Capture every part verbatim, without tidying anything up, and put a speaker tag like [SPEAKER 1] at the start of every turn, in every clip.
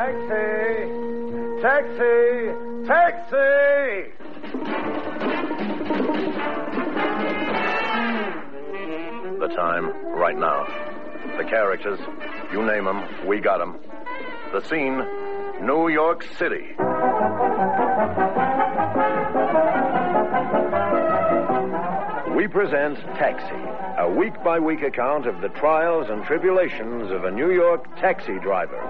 [SPEAKER 1] Taxi! Taxi! Taxi!
[SPEAKER 2] The time, right now. The characters, you name them, we got them. The scene, New York City. We present Taxi, a week-by-week account of the trials and tribulations of a New York taxi driver.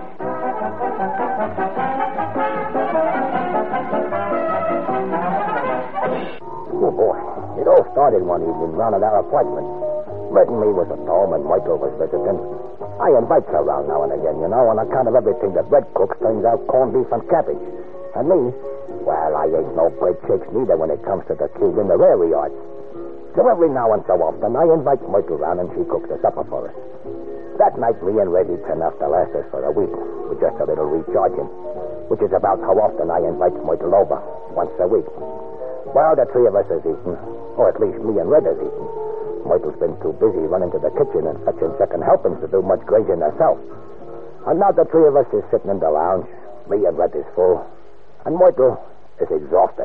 [SPEAKER 3] Oh, boy. It all started one evening round at our apartment. Red and me was at home and Michael was visiting. I invite her around now and again, you know, on account of everything that Red cooks turns out corned beef and cabbage. And me, well, I ain't no great shakes neither when it comes to the cube in the railway yard. So every now and so often, I invite Michael around and she cooks the supper for us. That night, me and Red eat enough to last us for a week, with just a little recharging, which is about how often I invite Michael over, once a week. While the three of us is eating, or at least me and Red is eating, Michael's been too busy running to the kitchen and fetching second helpings to do much grazing herself. And now the three of us is sitting in the lounge, me and Red is full, and Michael is exhausted.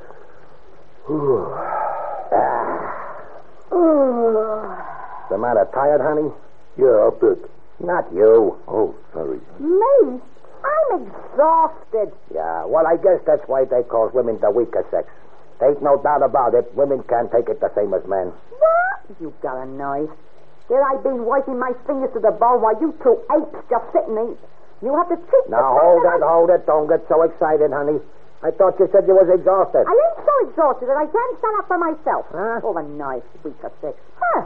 [SPEAKER 3] The matter, tired, honey?
[SPEAKER 4] Yeah, a bit.
[SPEAKER 3] Not you.
[SPEAKER 4] Oh, sorry.
[SPEAKER 5] Me? I'm exhausted.
[SPEAKER 3] Yeah, well, I guess that's why they call women the weaker sex. There ain't no doubt about it. Women can't take it the same as men.
[SPEAKER 5] What? You got a knife. Here I've been wiping my fingers to the bowl while you two apes just sitting and eat. You have to treat
[SPEAKER 3] Now, hold it, hold it. Don't get so excited, honey. I thought you said you was exhausted.
[SPEAKER 5] I ain't so exhausted that I can't stand up for myself.
[SPEAKER 3] Huh?
[SPEAKER 5] Oh, a knife, weaker sex. Huh.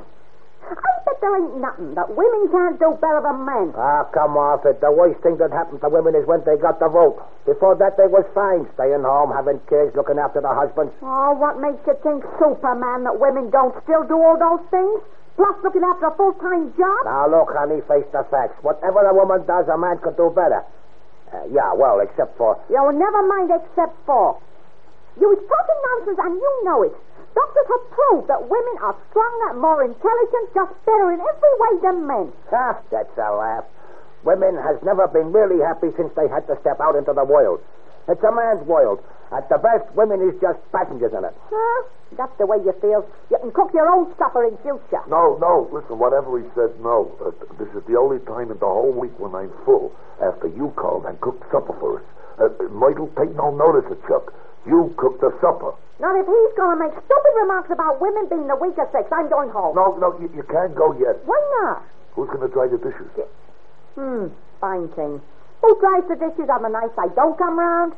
[SPEAKER 5] I bet there ain't nothing that women can't do better than men.
[SPEAKER 3] Ah, come off it. The worst thing that happened to women is when they got the vote. Before that, they was fine, staying home, having kids, looking after the husbands.
[SPEAKER 5] Oh, what makes you think, Superman, that women don't still do all those things? Plus looking after a full-time job?
[SPEAKER 3] Now, look, honey, face the facts. Whatever a woman does, a man could do better. Uh, yeah, well, except for...
[SPEAKER 5] Yo, never mind except for. You was talking nonsense, and you know it. Doctors have proved that women are stronger, more intelligent, just better in every way than men.
[SPEAKER 3] Ha, that's a laugh. Women has never been really happy since they had to step out into the world. It's a man's world. At the best, women is just passengers in it.
[SPEAKER 5] Huh? That's the way you feel. You can cook your own supper in future.
[SPEAKER 4] No, no, listen, whatever he said, no. Uh, this is the only time in the whole week when I'm full, after you called and cooked supper for us. Uh, Michael, take no notice of Chuck. You cooked the supper.
[SPEAKER 5] Not if he's going to make stupid remarks about women being the weaker sex. I'm going home.
[SPEAKER 4] No, no, you, you can't go yet.
[SPEAKER 5] Why not?
[SPEAKER 4] Who's going to dry the dishes?
[SPEAKER 5] Yeah. Hmm, fine thing. Who dries the dishes on the nights I don't come round?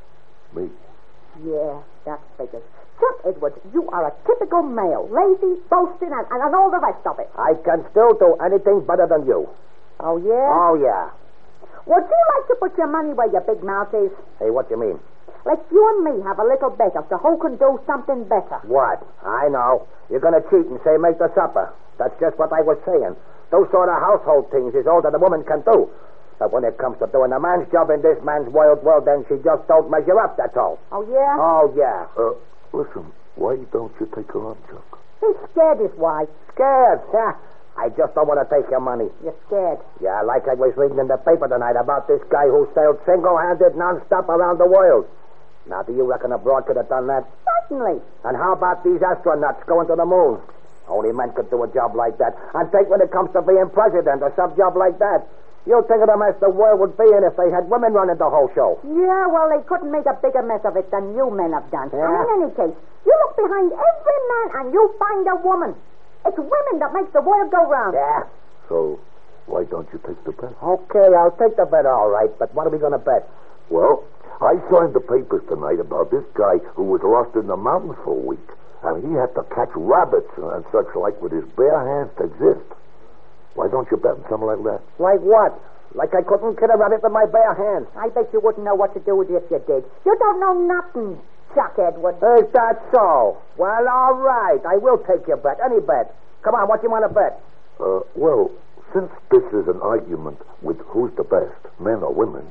[SPEAKER 4] Me.
[SPEAKER 5] Yeah, that figures. Chuck Edwards, you are a typical male. Lazy, boasting, and, and, and all the rest of it.
[SPEAKER 3] I can still do anything better than you.
[SPEAKER 5] Oh, yeah?
[SPEAKER 3] Oh, yeah.
[SPEAKER 5] Would you like to put your money where your big mouth is?
[SPEAKER 3] Hey, what do you mean?
[SPEAKER 5] Let's you and me have a little bet as to who can do something better.
[SPEAKER 3] What? I know. You're going to cheat and say make the supper. That's just what I was saying. Those sort of household things is all that a woman can do. But when it comes to doing a man's job in this man's wild world, then she just don't measure up, that's all.
[SPEAKER 5] Oh, yeah?
[SPEAKER 3] Oh, yeah.
[SPEAKER 4] Uh, listen, why don't you take her on, Chuck?
[SPEAKER 5] He's scared is why.
[SPEAKER 3] Scared? Yeah. I just don't want to take your money.
[SPEAKER 5] You're scared?
[SPEAKER 3] Yeah, like I was reading in the paper tonight about this guy who sailed single-handed non-stop around the world. Now, do you reckon abroad could have done that?
[SPEAKER 5] Certainly.
[SPEAKER 3] And how about these astronauts going to the moon? Only men could do a job like that. And take when it comes to being president or some job like that. You think of the mess the world would be in if they had women running the whole show.
[SPEAKER 5] Yeah, well, they couldn't make a bigger mess of it than you men have done.
[SPEAKER 3] Yeah?
[SPEAKER 5] And in any case, you look behind every man and you find a woman. It's women that make the world go round.
[SPEAKER 3] Yeah.
[SPEAKER 4] So, why don't you take the bet?
[SPEAKER 3] Okay, I'll take the bet, all right. But what are we going to bet?
[SPEAKER 4] Well, I saw in the papers tonight about this guy who was lost in the mountains for a week. And he had to catch rabbits and such like with his bare hands to exist. Why don't you bet on something like that?
[SPEAKER 3] Like what? Like I couldn't kill a rabbit with my bare hands.
[SPEAKER 5] I bet you wouldn't know what to do with it if you did. You don't know nothing, Chuck Edwards.
[SPEAKER 3] Is that so? Well, all right. I will take your bet. Any bet. Come on, what do you want to bet?
[SPEAKER 4] Uh, well, since this is an argument with who's the best, men or women,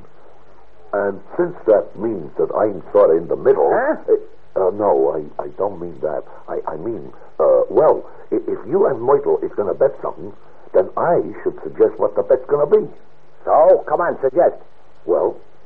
[SPEAKER 4] and since that means that I'm sort of in the middle...
[SPEAKER 3] Huh?
[SPEAKER 4] Uh, uh, no, I, I don't mean that. I, I mean, uh, well, if, if you and Myrtle is going to bet something, then I should suggest what the bet's going to be.
[SPEAKER 3] So, come on, suggest.
[SPEAKER 4] Well,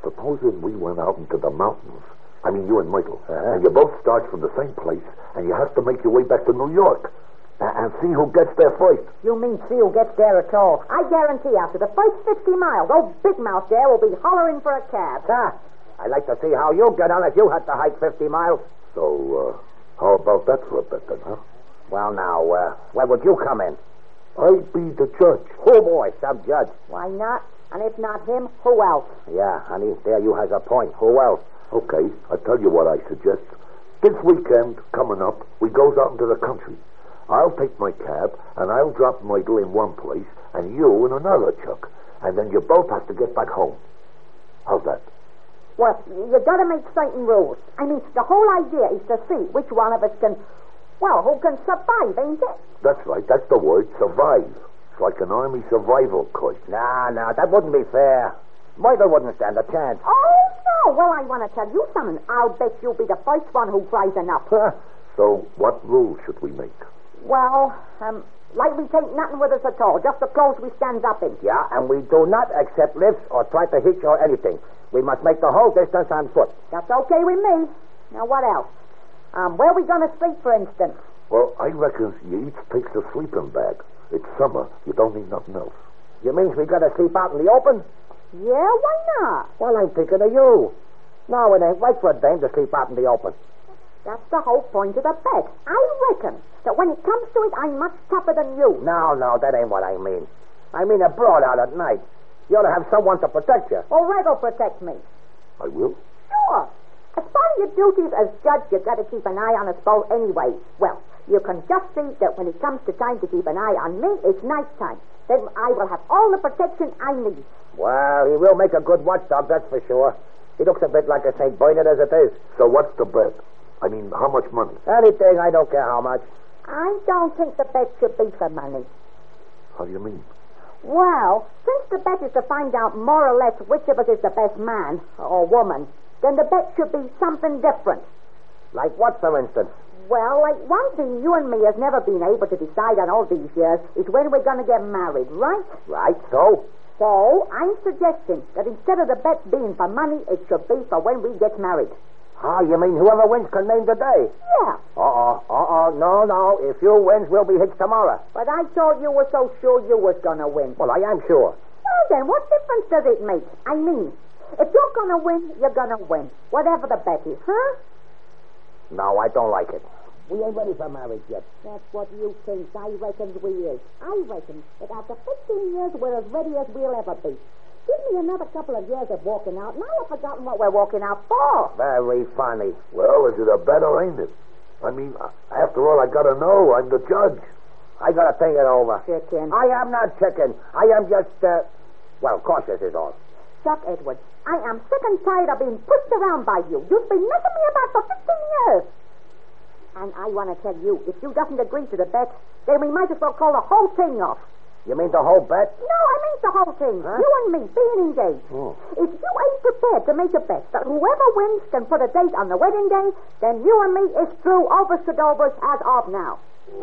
[SPEAKER 4] supposing we went out into the mountains. I mean, you and Michael.
[SPEAKER 3] Uh-huh.
[SPEAKER 4] And you both start from the same place, and you have to make your way back to New York. And see who gets there first.
[SPEAKER 5] You mean see who gets there at all? I guarantee after the first fifty miles, old Big Mouth there will be hollering for a cab.
[SPEAKER 3] Ah, I'd like to see how you get on if you had to hike fifty miles.
[SPEAKER 4] So, uh, how about that for a bet then, huh?
[SPEAKER 3] Well, now, uh, where would you come in?
[SPEAKER 4] I'd be the judge.
[SPEAKER 3] Oh, boy, sub-judge.
[SPEAKER 5] Why not? And if not him, who else?
[SPEAKER 3] Yeah, honey, there you has a point. Who else?
[SPEAKER 4] Okay, I'll tell you what I suggest. This weekend, coming up, we goes out into the country. I'll take my cab, and I'll drop Michael in one place, and you in another, Chuck. And then you both have to get back home. How's that?
[SPEAKER 5] Well, you gotta make certain rules. I mean, the whole idea is to see which one of us can, well, who can survive, ain't it?
[SPEAKER 4] That's right, that's the word, survive. It's like an army survival course.
[SPEAKER 3] Nah, nah, that wouldn't be fair. Michael wouldn't stand a chance.
[SPEAKER 5] Oh, no. Well, I want to tell you something. I'll bet you'll be the first one who cries enough.
[SPEAKER 4] So, what rules should we make?
[SPEAKER 5] Well, um, like we take nothing with us at all, just the clothes we stands up in.
[SPEAKER 3] Yeah, and we do not accept lifts or try to hitch or anything. We must make the whole distance on foot.
[SPEAKER 5] That's okay with me. Now, what else? Um, where are we going to sleep, for instance?
[SPEAKER 4] Well, I reckon you each takes a sleeping bag. It's summer. You don't need nothing else.
[SPEAKER 3] You mean we got to sleep out in the open?
[SPEAKER 5] Yeah, why not?
[SPEAKER 3] Well, I'm thinking of you. No, it ain't right for a dame to sleep out in the open.
[SPEAKER 5] That's the whole point of the bet. I reckon that when it comes to it, I'm much tougher than you.
[SPEAKER 3] No, no, that ain't what I mean. I mean abroad out at night. You ought to have someone to protect you.
[SPEAKER 5] Well, Red will protect me.
[SPEAKER 4] I will?
[SPEAKER 5] Sure. As part of your duties as judge, you've got to keep an eye on us both anyway. Well, you can just see that when it comes to time to keep an eye on me, it's night time. Then I will have all the protection I need.
[SPEAKER 3] Well, he will make a good watchdog, that's for sure. He looks a bit like a Saint Bernard as it is.
[SPEAKER 4] So what's the bet? I mean, how much money?
[SPEAKER 3] Anything, I don't care how much.
[SPEAKER 5] I don't think the bet should be for money.
[SPEAKER 4] How do you mean?
[SPEAKER 5] Well, since the bet is to find out more or less which of us is the best man or woman, then the bet should be something different.
[SPEAKER 3] Like what, for instance?
[SPEAKER 5] Well, like one thing you and me has never been able to decide on all these years is when we're going to get married, right?
[SPEAKER 3] Right, so?
[SPEAKER 5] So, I'm suggesting that instead of the bet being for money, it should be for when we get married.
[SPEAKER 3] Ah, you mean whoever wins can name the day?
[SPEAKER 5] Yeah.
[SPEAKER 3] Uh-uh, uh-uh, no, no. If you wins, we'll be hitched tomorrow.
[SPEAKER 5] But I thought you were so sure you was going to win.
[SPEAKER 3] Well, I am sure.
[SPEAKER 5] Well, then, what difference does it make? I mean, if you're going to win, you're going to win. Whatever the bet is, huh?
[SPEAKER 3] No, I don't like it. We ain't ready for marriage yet.
[SPEAKER 5] That's what you think. I reckon we is. I reckon that after fifteen years, we're as ready as we'll ever be. Give me another couple of years of walking out, and I'll have forgotten what we're walking out for.
[SPEAKER 3] Very funny.
[SPEAKER 4] Well, is it a bet or ain't it? I mean, after all, I gotta know. I'm the judge.
[SPEAKER 3] I gotta think it over.
[SPEAKER 5] Chicken.
[SPEAKER 3] I am not chicken. I am just, uh, well, cautious is all.
[SPEAKER 5] Chuck Edwards, I am sick and tired of being pushed around by you. You've been messing me about for fifteen years. And I want to tell you, if you doesn't agree to the bet, then we might as well call the whole thing off.
[SPEAKER 3] You mean the whole bet?
[SPEAKER 5] No, I mean the whole thing.
[SPEAKER 3] Huh?
[SPEAKER 5] You and me being engaged.
[SPEAKER 3] Oh.
[SPEAKER 5] If you ain't prepared to make a bet that whoever wins can put a date on the wedding day, then you and me is through overs to dovers as of now.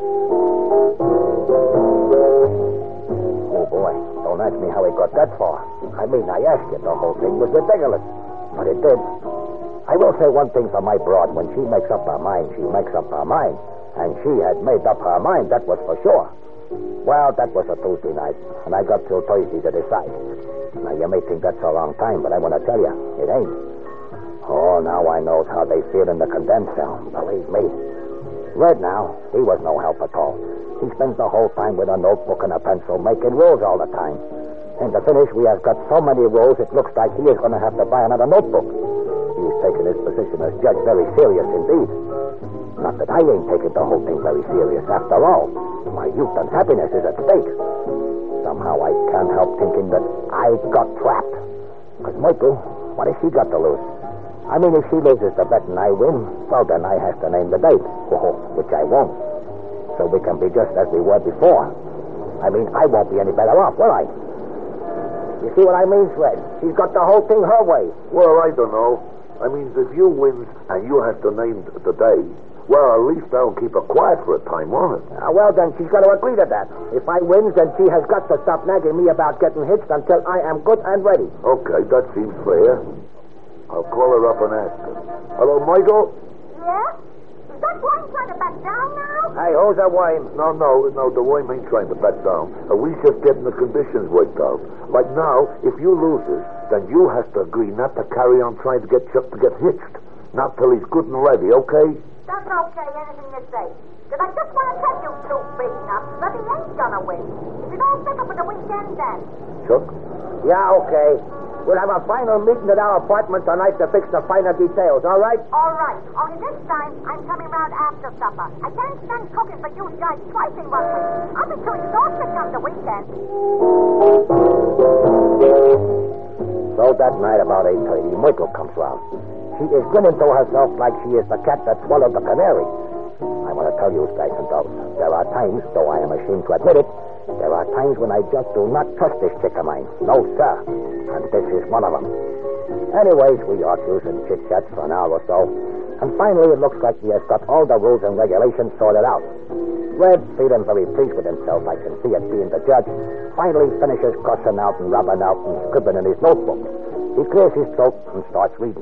[SPEAKER 3] Oh, boy. Don't ask me how he got that far. I mean, I asked you. The whole thing was ridiculous. But it did. I will say one thing for my broad. When she makes up her mind, she makes up her mind. And she had made up her mind, that was for sure. Well, that was a Tuesday night, and I got till Thursday to decide. Now, you may think that's a long time, but I want to tell you, it ain't. Oh, now I knows how they feel in the condemned cell, believe me. Red now, he was no help at all. He spends the whole time with a notebook and a pencil, making rules all the time. And to finish, we have got so many rules, it looks like he is going to have to buy another notebook. He's taken his position as judge very serious indeed. Not that I ain't taking the whole thing very serious. After all, my youth and happiness is at stake. Somehow I can't help thinking that I got trapped. Because, Michael, what has she got to lose? I mean, if she loses the bet and I win, well, then I have to name the date, which I won't. So we can be just as we were before. I mean, I won't be any better off, will I? You see what I mean, Fred? She's got the whole thing her way.
[SPEAKER 4] Well, I don't know. I mean, if you win and you have to name the day, well, at least I'll keep her quiet for a time, won't it?
[SPEAKER 3] Uh, well, then, she's got to agree to that. If I wins, then she has got to stop nagging me about getting hitched until I am good and ready.
[SPEAKER 4] Okay, that seems fair. I'll call her up and ask her. Hello, Michael?
[SPEAKER 5] Yeah? Is that one trying to back down now?
[SPEAKER 3] Hey, who's that worm?
[SPEAKER 4] No, no, no, the worm ain't trying to back down. Uh, we just getting the conditions worked out. Like now, if you lose this, then you have to agree not to carry on trying to get Chuck to get hitched. Not till he's good and ready, okay?
[SPEAKER 5] That's okay, anything you say. Because I just want to tell you two beaten up that he ain't gonna win. If you don't settle for the weekend, then.
[SPEAKER 4] Chuck?
[SPEAKER 3] Yeah, okay. We'll have a final meeting at our apartment tonight to fix the finer details, all right?
[SPEAKER 5] All right. Only this time, I'm coming round after supper. I can't stand cooking for you guys twice in one week. I'll be too exhausted come the weekend.
[SPEAKER 3] So that night about eight thirty, Michael comes round. She is grinning to herself like she is the cat that swallowed the canary. I want to tell you, guys and dolls, there are times, though I am ashamed to admit it, there are times when I just do not trust this chick of mine. No, sir. And this is one of them. Anyways, we argues and chit-chats for an hour or so. And finally, it looks like he has got all the rules and regulations sorted out. Red, feeling very pleased with himself, I can see it being the judge, finally finishes cussing out and rubbing out and scribbling in his notebook. He clears his throat and starts reading.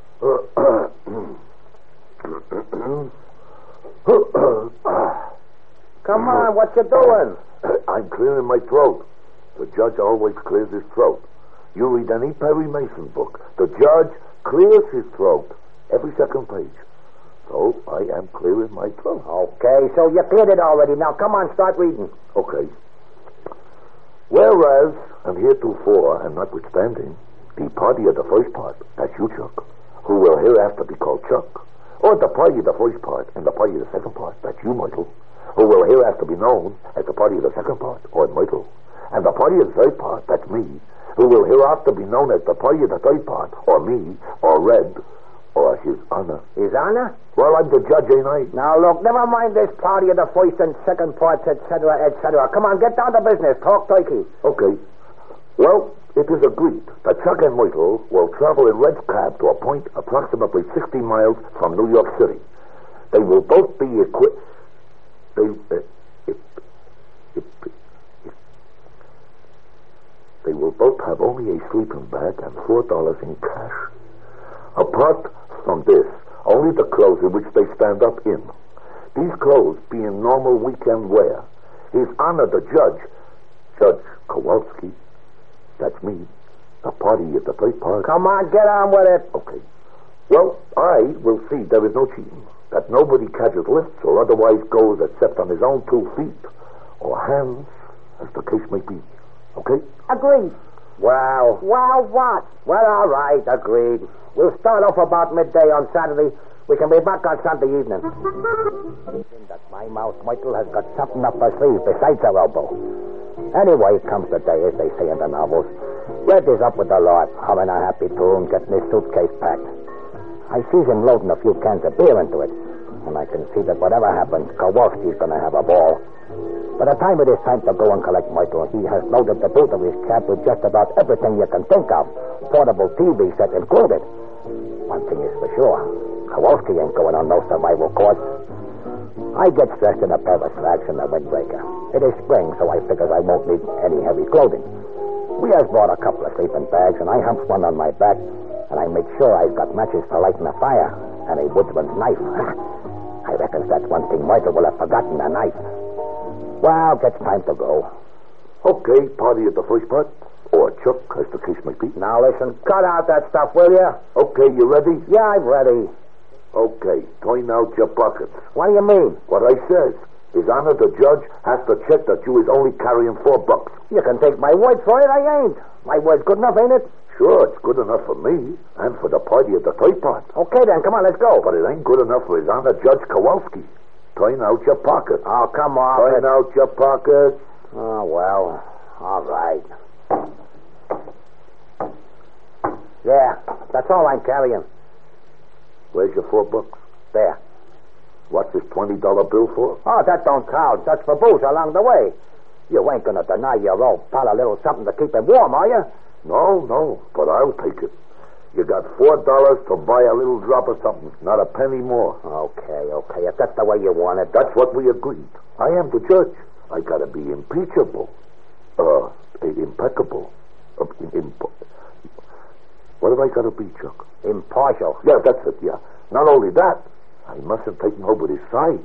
[SPEAKER 3] Come on, what you doing?
[SPEAKER 4] I'm clearing my throat. The judge always clears his throat. You read any Perry Mason book. The judge clears his throat. Every second page. So I am clearing my throat.
[SPEAKER 3] Okay, so you cleared it already. Now come on, start reading.
[SPEAKER 4] Okay. Whereas, and heretofore, and notwithstanding, the party of the first part, that's you, Chuck, who will hereafter be called Chuck, or the party of the first part and the party of the second part, that's you, Michael, who will hereafter be known as the party of the second part, or Michael, and the party of the third part, that's me, who will hereafter be known as the party of the third part, or me, or Red, or His Honor.
[SPEAKER 3] His Honor?
[SPEAKER 4] Well, I'm the judge, ain't I?
[SPEAKER 3] Now, look, never mind this party of the first and second parts, et cetera, et cetera. Come on, get down to business. Talk turkey.
[SPEAKER 4] Okay. Well, it is agreed that Chuck and Michael will travel in Red's cab to a point approximately sixty miles from New York City. They will both be equipped. They, uh, it, it, it, they will both have only a sleeping bag and four dollars in cash. Apart from this, only the clothes in which they stand up in. These clothes being normal weekend wear. His Honor the Judge, Judge Kowalski, that's me, the party is the third part.
[SPEAKER 3] Come on, get on with it.
[SPEAKER 4] Okay. Well, I will see there is no cheating, that nobody catches lifts or otherwise goes except on his own two feet, or hands, as the case may be. Okay?
[SPEAKER 5] Agreed.
[SPEAKER 3] Well.
[SPEAKER 5] Well, what?
[SPEAKER 3] Well, all right, agreed. We'll start off about midday on Saturday. We can be back on Sunday evening. That my mouth, Michael, has got something up her sleeve besides her elbow. Anyway, comes the day, as they say in the novels. Red is up with the Lord, humming a happy tune, getting his suitcase packed. I sees him loading a few cans of beer into it, and I can see that whatever happens, Kowalski's going to have a ball. By the time it is time to go and collect Michael, he has loaded the boot of his cab with just about everything you can think of, portable T V set included. One thing is for sure, Kowalski ain't going on no survival course. I get dressed in a pair of slacks and a windbreaker. It is spring, so I figures I won't need any heavy clothing. We has bought a couple of sleeping bags, and I humps one on my back, and I make sure I've got matches for lighting a fire, and a woodman's knife. I reckon that's one thing Michael will have forgotten, a knife. Well, it's time to go.
[SPEAKER 4] Okay, party at the first part, or Chuck, as the case may be.
[SPEAKER 3] Now listen, cut out that stuff, will you?
[SPEAKER 4] Okay, you ready?
[SPEAKER 3] Yeah, I'm ready.
[SPEAKER 4] Okay, turn out your pockets.
[SPEAKER 3] What do you mean?
[SPEAKER 4] What I says. His Honor the Judge has to check that you is only carrying four bucks.
[SPEAKER 3] You can take my word for it, I ain't. My word's good enough, ain't it?
[SPEAKER 4] Sure, it's good enough for me, and for the party at the third part.
[SPEAKER 3] Okay then, come on, let's go.
[SPEAKER 4] But it ain't good enough for His Honor Judge Kowalski. Turn out your pockets.
[SPEAKER 3] Oh, come on.
[SPEAKER 4] Turn out your pockets.
[SPEAKER 3] Oh, well, all right. Yeah, that's all I'm carrying.
[SPEAKER 4] Where's your four bucks?
[SPEAKER 3] There.
[SPEAKER 4] What's this twenty dollar bill for?
[SPEAKER 3] Oh, that don't count. That's for booze along the way. You ain't going to deny your old pal a little something to keep him warm, are you?
[SPEAKER 4] No, no, but I'll take it. You got four dollars to buy a little drop of something, not a penny more.
[SPEAKER 3] Okay, okay, if that's the way you want it.
[SPEAKER 4] That's what we agreed. I am the judge. I gotta be impeachable. Uh, impeccable. Uh, imp- What have I got to be, Chuck?
[SPEAKER 3] Impartial.
[SPEAKER 4] Yeah, that's it, yeah. Not only that, I mustn't take him over his side.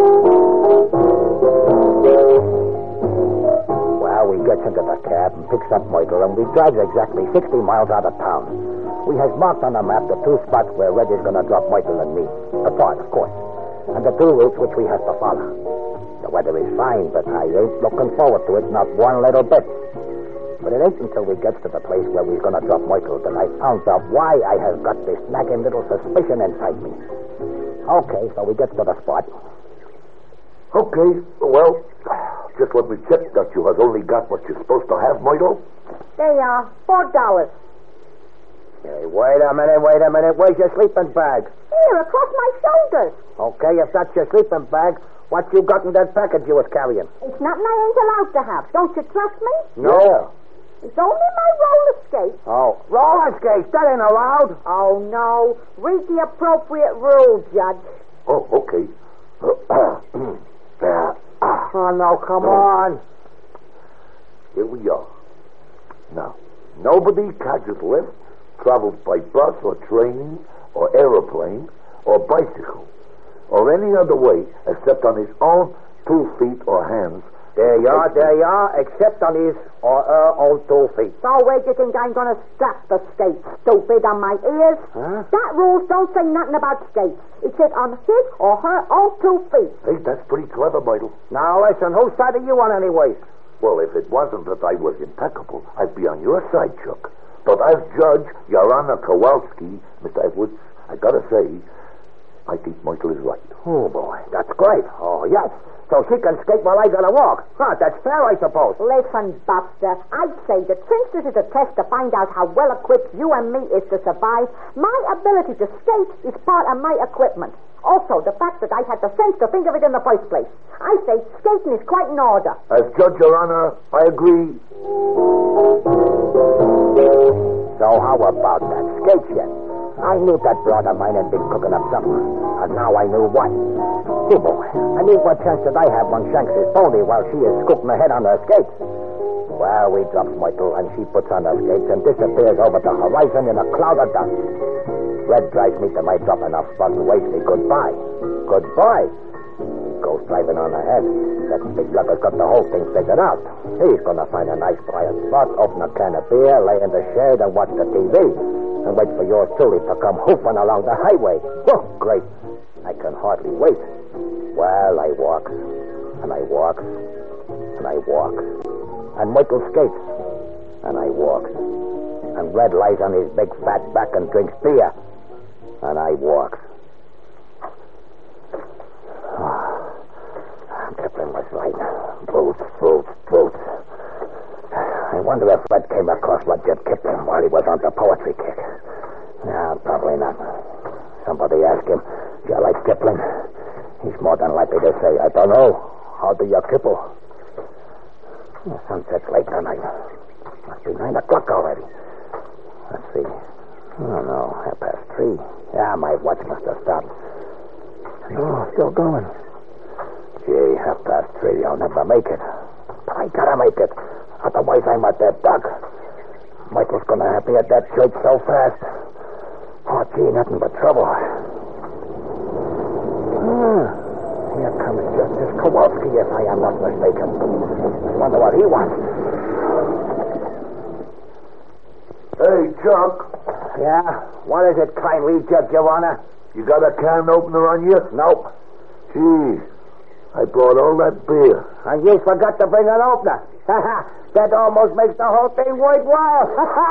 [SPEAKER 3] Well, we gets into the cab and picks up Michael, and we drives exactly sixty miles out of town. We has marked on the map the two spots where Red is going to drop Michael and me. Apart, of course. And the two routes which we have to follow. The weather is fine, but I ain't looking forward to it not one little bit. But it ain't until we gets to the place where we're going to drop Michael that I found out why I have got this nagging little suspicion inside me. Okay, so we get to the spot.
[SPEAKER 4] Okay, well, just let me check that you has only got what you're supposed to have, Michael.
[SPEAKER 5] They are four dollars.
[SPEAKER 3] Hey, wait a minute, wait a minute. Where's your sleeping bag?
[SPEAKER 5] Here, across my shoulders.
[SPEAKER 3] Okay, if that's your sleeping bag, what you got in that package you was carrying?
[SPEAKER 5] It's nothing I ain't allowed to have. Don't you trust me?
[SPEAKER 3] No.
[SPEAKER 4] Yeah.
[SPEAKER 5] It's only my roller skates.
[SPEAKER 3] Oh, roller skates, that ain't allowed.
[SPEAKER 5] Oh, no. Read the appropriate rule, Judge.
[SPEAKER 4] Oh, okay. There. Ah.
[SPEAKER 3] Oh, no, come on.
[SPEAKER 4] Here we are. Now, nobody catches lift, travels by bus or train or aeroplane or bicycle or any other way except on his own two feet or hands.
[SPEAKER 3] There you are, there you are, except on his or her own two feet.
[SPEAKER 5] So where do you think I'm going to strap the skates, stupid, on my ears?
[SPEAKER 3] Huh?
[SPEAKER 5] That rule don't say nothing about skates. It says on his or her own two feet.
[SPEAKER 4] Hey, that's pretty clever, Michael.
[SPEAKER 3] Now, listen, whose side are you on anyways?
[SPEAKER 4] Well, if it wasn't that I was impeccable, I'd be on your side, Chuck. But as Judge Your Honor Kowalski, Mister Edwards, I gotta say, I think Michael is right.
[SPEAKER 3] Oh, boy, that's great. Oh, yes. So she can skate while I gotta walk. Huh, that's fair, I suppose.
[SPEAKER 5] Listen, Buster, I'd say that since this is a test to find out how well equipped you and me is to survive, my ability to skate is part of my equipment. Also, the fact that I had the sense to think of it in the first place. I say skating is quite in order.
[SPEAKER 4] As Judge Your Honor, I agree.
[SPEAKER 3] So how about that skate yet? I knew that broad of mine had been cooking up something, and now I knew what. Gee, boy, I mean, what chance did I have on Shanks' pony while she is scooting ahead on her skates? Well, we drops Michael, and she puts on her skates and disappears over the horizon in a cloud of dust. Red drives me to my dropping off spot and waves me goodbye. Goodbye? He goes driving on ahead. That big lugger's got the whole thing figured out. He's going to find a nice quiet spot, open a can of beer, lay in the shade, and watch the T V. And wait for yours truly to come hoofing along the highway. Oh, great. I can hardly wait. Well, I walk, and I walk, and I walk. And Michael skates, and I walk. And Red lies on his big fat back and drinks beer, and I walk. Oh, Kipling was right. Boots, boots, boots. I wonder if Red came across Rudyard Kipling while he was on the poetry kick. No, probably not. Somebody ask him, do you like Kipling? He's more than likely to say, I don't know. How do you kipple? The sunset's late tonight. Must be nine o'clock already. Let's see. Oh, no, half past three. Yeah, my watch must have stopped. Oh, still going. Gee, half past three. I'll never make it. But I gotta make it. Otherwise, I'm a dead duck. Michael's gonna have me at that church so fast. Oh, gee, nothing but trouble. Ah, here comes Justice Kowalski, if I am not mistaken. I wonder what he wants.
[SPEAKER 4] Hey, Chuck.
[SPEAKER 3] Yeah? What is it, kindly, Judge Your Honor?
[SPEAKER 4] You got a can opener on you?
[SPEAKER 3] Nope.
[SPEAKER 4] Gee, I brought all that beer.
[SPEAKER 3] And you forgot to bring an opener. That almost makes the whole thing worthwhile.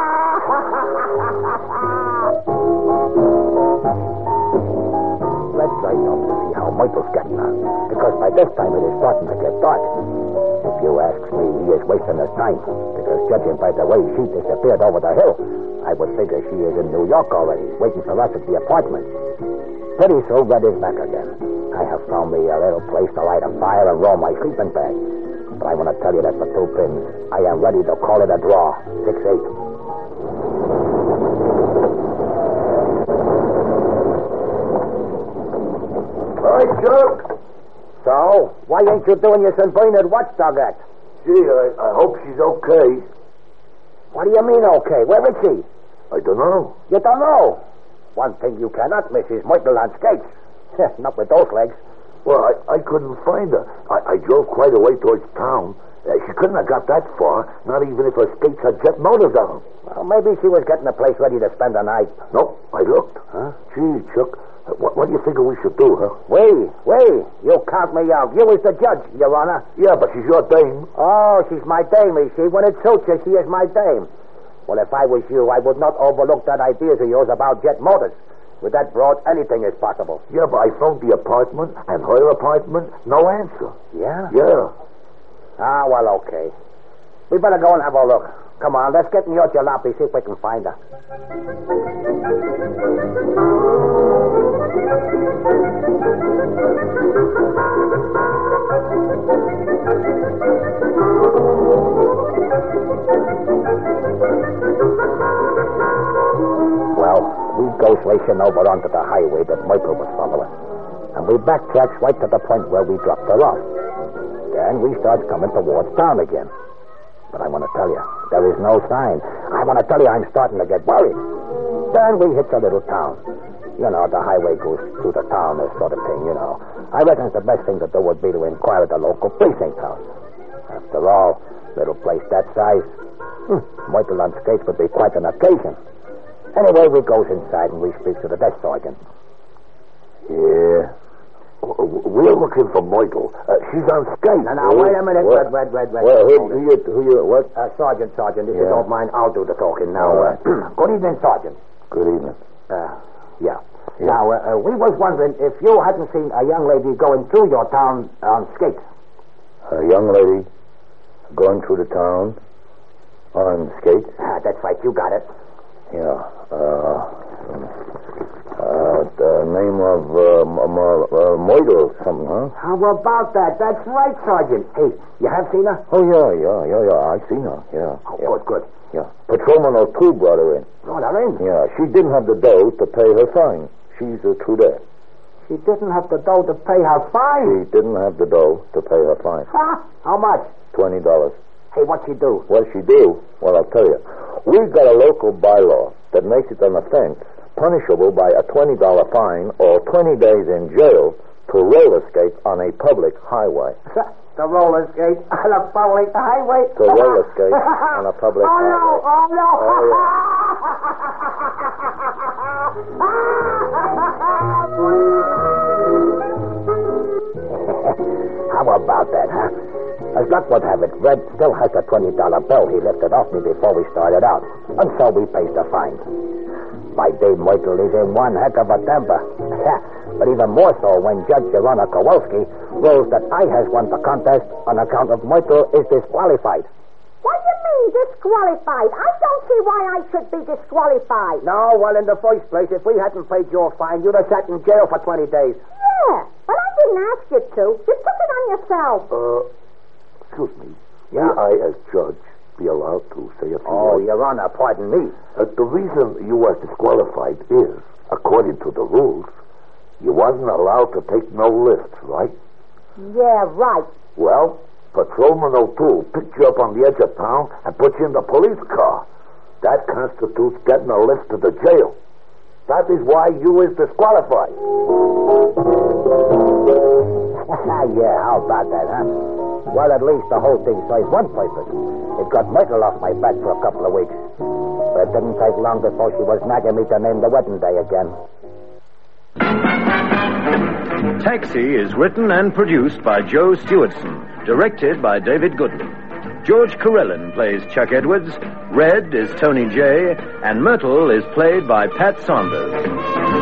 [SPEAKER 3] Let's try now to see how Michael's getting on. Because by this time it is starting to get dark. If you ask me, he is wasting his time. Because judging by the way she disappeared over the hill, I would figure she is in New York already, waiting for us at the apartment. Pretty soon, Red is back again. I have found me a little place to light a fire and roll my sleeping bag. But I want to tell you that for two pins, I am ready to call it a draw. Six eight.
[SPEAKER 4] All right, Chuck.
[SPEAKER 3] So, why ain't you doing your Saint Bernard watchdog act?
[SPEAKER 4] Gee, I, I hope she's okay.
[SPEAKER 3] What do you mean, okay? Where is she?
[SPEAKER 4] I don't know.
[SPEAKER 3] You don't know? One thing you cannot miss is Myrtle on skates. Not with those legs.
[SPEAKER 4] Well, I, I couldn't find her. I, I drove quite a way towards town. Uh, she couldn't have got that far, not even if her skates had jet motors on them.
[SPEAKER 3] Well, maybe she was getting the place ready to spend the night.
[SPEAKER 4] Nope, I looked. Huh? Gee, Chuck, uh, what, what do you figure we should do, huh?
[SPEAKER 3] Wait, wait. You count me out. You is the judge, Your Honor.
[SPEAKER 4] Yeah, but she's your dame.
[SPEAKER 3] Oh, she's my dame, is she? When it suits her, she is my dame. Well, if I was you, I would not overlook that idea of yours about jet motors. With that broad, anything is possible.
[SPEAKER 4] Yeah, but I phoned the apartment and her apartment. No answer.
[SPEAKER 3] Yeah?
[SPEAKER 4] Yeah.
[SPEAKER 3] Ah, well, okay. We better go and have a look. Come on, let's get in your jalopy, see if we can find her. Well, we goes racing over onto the highway that Michael was following. And we backtracks right to the point where we dropped her off. Then we starts coming towards town again. But I want to tell you, there is no sign. I want to tell you I'm starting to get worried. Then we hit a little town. You know, the highway goes through the town, this sort of thing, you know. I reckon the best thing to do would be to inquire at the local precinct house. After all, little place that size, hmm, Michael on skates would be quite an occasion. Anyway, we goes inside and we speak to the desk sergeant.
[SPEAKER 4] Yeah. We're looking for Michael. Uh, she's on skates.
[SPEAKER 3] Now, now, wait a minute. Red, red, red, red.
[SPEAKER 4] Well, who, who, you, who you, what?
[SPEAKER 3] Uh, Sergeant, Sergeant, if
[SPEAKER 4] yeah.
[SPEAKER 3] you don't mind, I'll do the talking now. Uh, good evening, Sergeant.
[SPEAKER 4] Good evening.
[SPEAKER 3] Uh, yeah. yeah. Now, uh, uh, we was wondering if you hadn't seen a young lady going through your town on skates.
[SPEAKER 4] A young lady going through the town on skates?
[SPEAKER 3] Ah, that's right. You got it.
[SPEAKER 4] Yeah. Uh... Uh, the name of, uh, uh, Myrtle or something, huh?
[SPEAKER 3] How about that? That's right, Sergeant. Hey, you have seen her?
[SPEAKER 4] Oh, yeah, yeah, yeah, yeah. I've seen her, yeah.
[SPEAKER 3] Oh,
[SPEAKER 4] yeah.
[SPEAKER 3] good, good.
[SPEAKER 4] Yeah. Patrolman O'Toole brought her in.
[SPEAKER 3] Brought her in?
[SPEAKER 4] Yeah, she didn't have the dough to pay her fine. She's a Trudeau.
[SPEAKER 3] She didn't have the dough to pay her fine?
[SPEAKER 4] She didn't have the dough to pay her fine.
[SPEAKER 3] Huh? How much?
[SPEAKER 4] Twenty dollars.
[SPEAKER 3] Hey, what'd she do?
[SPEAKER 4] What'd she do? Well, I'll tell you. We've got a local bylaw that makes it an offense punishable by a twenty dollars fine or twenty days in jail to roller skate on a public highway.
[SPEAKER 3] To roller skate on a public highway?
[SPEAKER 4] To roller skate on a public
[SPEAKER 3] oh,
[SPEAKER 4] highway.
[SPEAKER 3] No, oh, no.
[SPEAKER 4] Oh, yeah.
[SPEAKER 3] How about that, huh? As luck would have it, Red still has the twenty dollar bill he lifted off me before we started out. And so we pays the fine. My Dave Michael is in one heck of a temper. But even more so when Judge Jerona Kowalski rules that I has won the contest on account of Michael is disqualified.
[SPEAKER 5] What do you mean, disqualified? I don't see why I should be disqualified.
[SPEAKER 3] No, well, in the first place, if we hadn't paid your fine, you'd have sat in jail for twenty days.
[SPEAKER 5] Yeah, but I didn't ask you to. You took it on yourself.
[SPEAKER 4] Uh, excuse me.
[SPEAKER 3] Yeah?
[SPEAKER 4] May I, as judge, be allowed to say a few
[SPEAKER 3] Oh,
[SPEAKER 4] words?
[SPEAKER 3] Your Honor, pardon me.
[SPEAKER 4] Uh, the reason you were disqualified is, according to the rules, you wasn't allowed to take no lifts, right?
[SPEAKER 5] Yeah, right.
[SPEAKER 4] Well, Patrolman O'Toole picked you up on the edge of town and put you in the police car. That constitutes getting a lift to the jail. That is why you is disqualified.
[SPEAKER 3] Yeah, how about that, huh? Well, at least the whole thing serves one purpose. It got Myrtle off my back for a couple of weeks. But it didn't take long before she was nagging me to name the wedding day again.
[SPEAKER 2] Taxi is written and produced by Joe Stewardson, directed by David Goodman. George Carellin plays Chuck Edwards, Red is Tony Jay, and Myrtle is played by Pat Saunders.